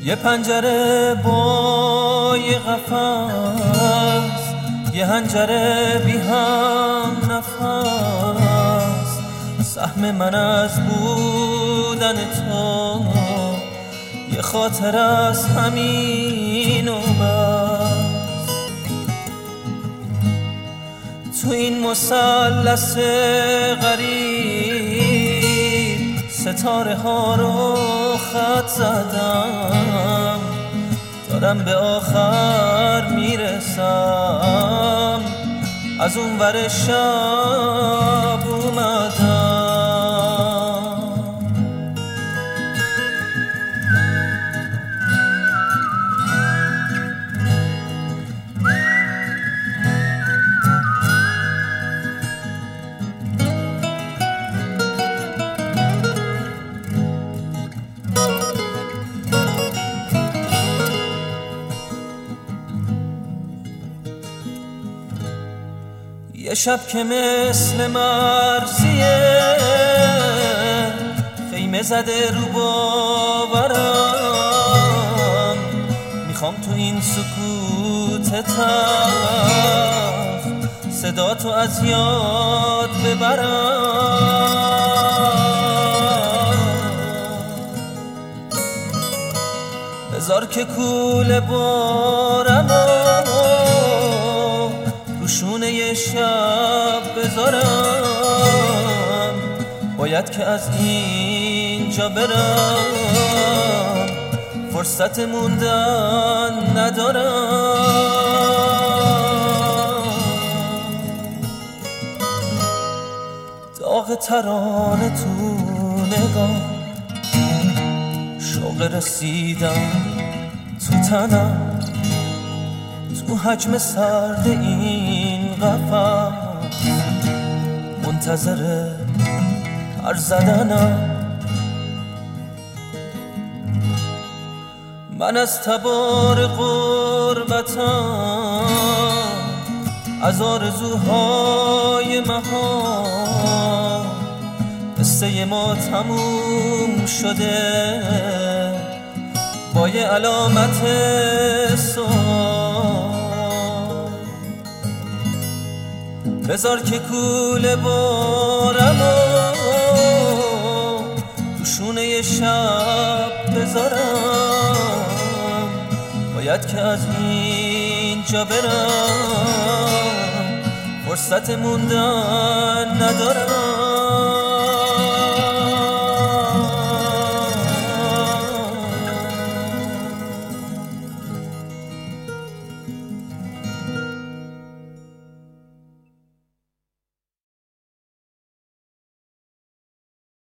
یه پنجره با یه قفس، یه حنجره بی هم نفس. سهم من از بودن تو یه خاطر از همین و بس. تو این مثلث غریب ستاره ها رو خط زدم، دارم به آخر میرسم، از اون ور شب اومدم. یه شب که مثل مرزیه خیمه زده رو باورم، میخوام تو این سکوت تلخ صدا تو از یاد ببرم. بذار که کوله بارم روشونه یه شب بذارم، باید که از اینجا برم، فرصت موندن ندارم. داغ ترانه تو نگاه، شوق رسیدم تو تنم، تو حجم سرد این قفس منتظر پر زدنم. من از تبار غربتم، از آرزوهای مهان، قصه ما تموم شده با یه علامت سوال. بذار که کوله بارم روشونه یه شب بذارم، باید که از اینجا برم، فرصت موندن ندارم.